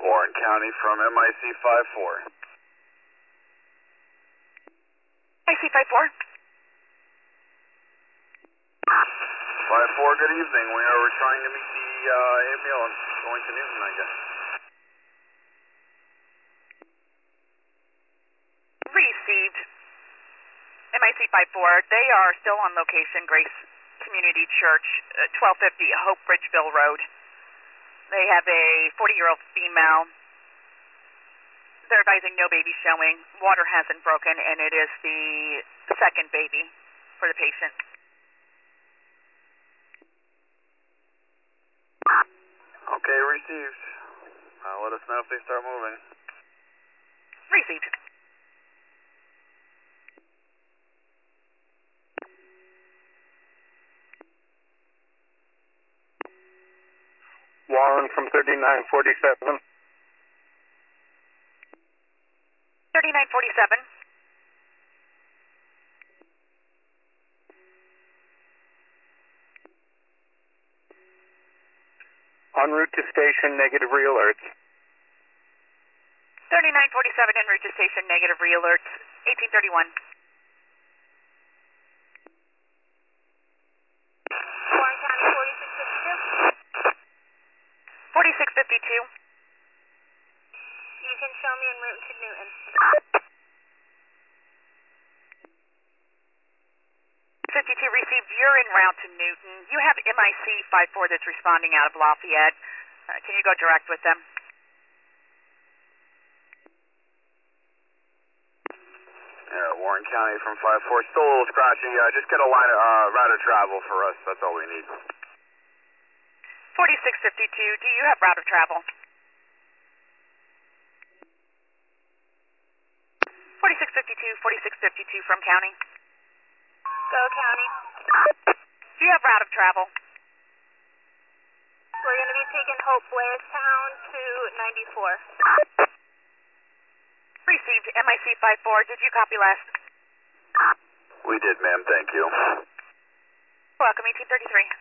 Warren County from MIC 54. MIC 54. 54, good evening. We are trying to meet the ambulance going to Newton, I guess. Received. MIC 54. They are still on location, Grace Community Church, 1250 Hope Bridgeville Road. They have a 40-year-old female. They're advising no baby showing. Water hasn't broken, and it is the second baby for the patient. Okay, received. Let us know if they start moving. Received. Warren from 3947. 3947. En route to station, negative re-alerts. 3947 en route to station, negative re-alerts, 1831. Warren County 4652. 4652. You can show me en route to Newton. 52 received. You're en route to Newton. You have MIC 54 that's responding out of Lafayette. Can you go direct with them? Yeah, Warren County from 54. Still a little scratchy. Just get a line route of travel for us. That's all we need. 4652. Do you have route of travel? 4652, 4652 from county. Go County. Do you have route of travel? We're going to be taking Hope Blairstown to 94. Received. MIC 54. Did you copy last? We did, ma'am. Thank you. Welcome, 1833.